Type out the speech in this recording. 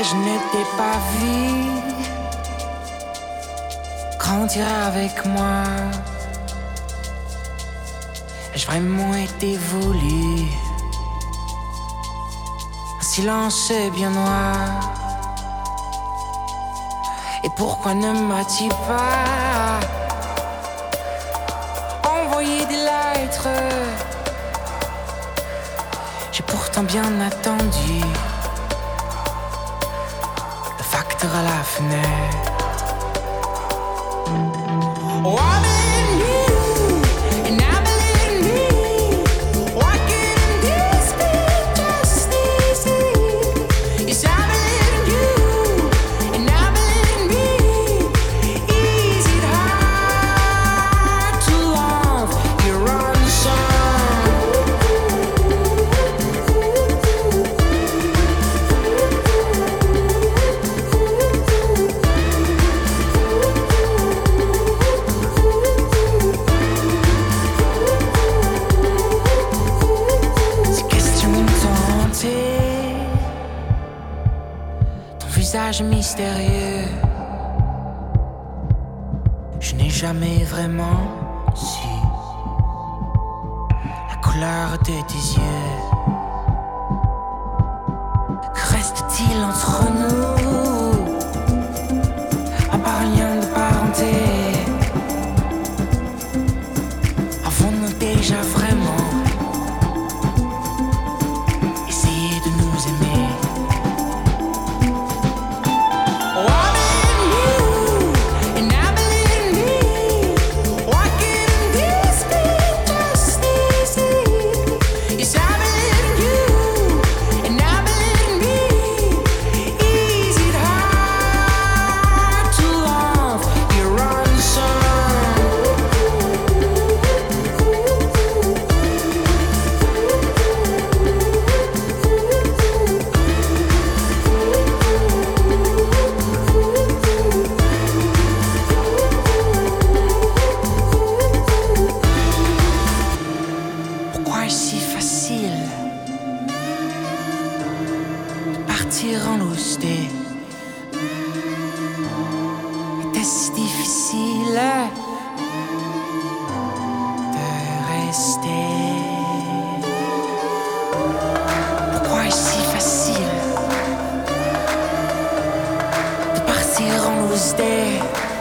je ne t'ai pas vu grandir avec moi. Ai-je vraiment été voulu? Un silence bien noir. Et pourquoi ne m'as-tu pas envoyé des lettres? J'ai pourtant bien attendu le facteur à la fenêtre. Oh, I believe in you, and I believe in me. Why couldn't this be just easy? Yes, I believe in you, and I believe in me. Is it hard to love your own son? Ces questions m'ont hanté, ton visage mystérieux. Je n'ai jamais vraiment su la couleur de tes yeux. Que reste-t-il entre nous, à part un lien de parenté? Avons-nous déjà vraiment essayé de nous aimer? Oh, I believe in you, and I believe in me. Why couldn't this be just easy? Yes, I believe in you, and I believe in me. Is it hard to love your own son? Pourquoi est-ce si facile de partir en lousté? Était-ce si difficile de rester? Pourquoi est-ce si facile de partir en lousté?